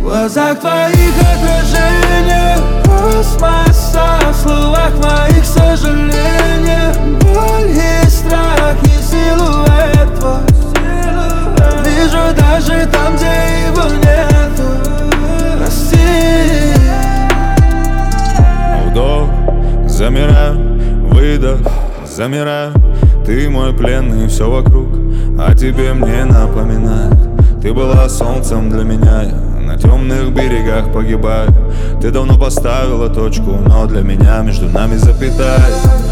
В глазах твоих отражение космоса, в словах моих сожаления, боль и страх, и силуэт твой. Вижу даже там, где его нету. Прости. Вдох, замираю, выдох, замираю. Ты мой пленный, все вокруг о тебе мне напоминает. Ты была солнцем для меня, я на темных берегах погибаю. Ты давно поставила точку, но для меня между нами запятая.